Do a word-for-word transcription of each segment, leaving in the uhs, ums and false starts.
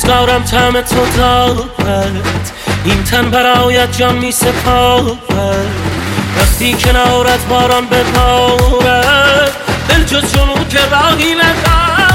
دارم طعم تو دارد، این تن برایت جان می سپارد. وقتی کنارت باران ببارد، دل جز جنون که راهی ندارد.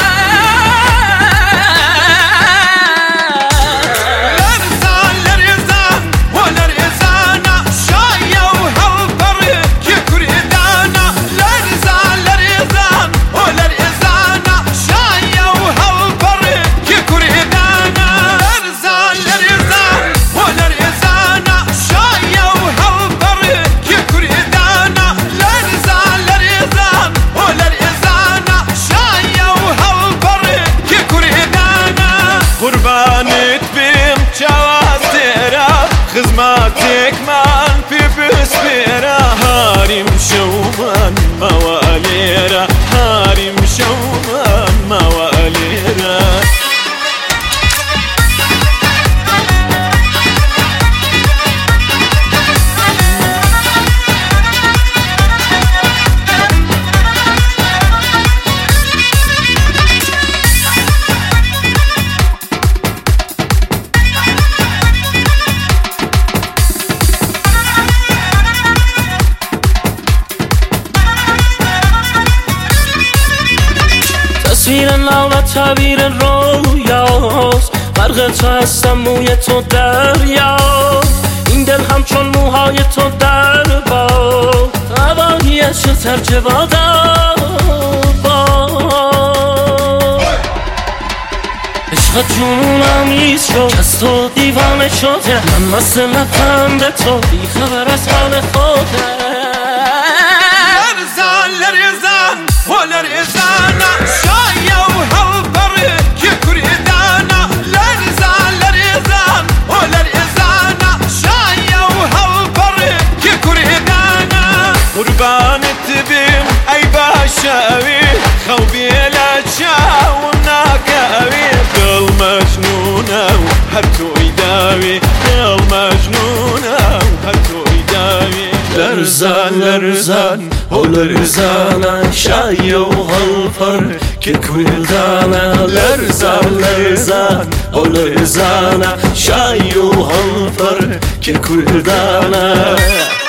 خزماتك من في بسبيرة هارم شومان مواليرة، هارم شومان مواليرة. تصویر نو و تعبیر رویاست، غرق تو هستم موی تو دریاست. این دل همچون موهای تو در باد، هوایش ترجه بادم باد. عشق جنونم ایست شد، از تو دیوانه شده، من مست لبخند تو بی خبر از حال خوده. لرزان لرزان و لرزان قربانت بهم أي باشاوي خوبي لا تشاونا كاوي قل مجنونة وهرتو يداوي قل مجنونة وهرتو يداوي. لرزان لرزان و لرزانة شاي وهالفر كل دانا. لرزان لرزان و لرزانة شاي وهالفر كل دانا.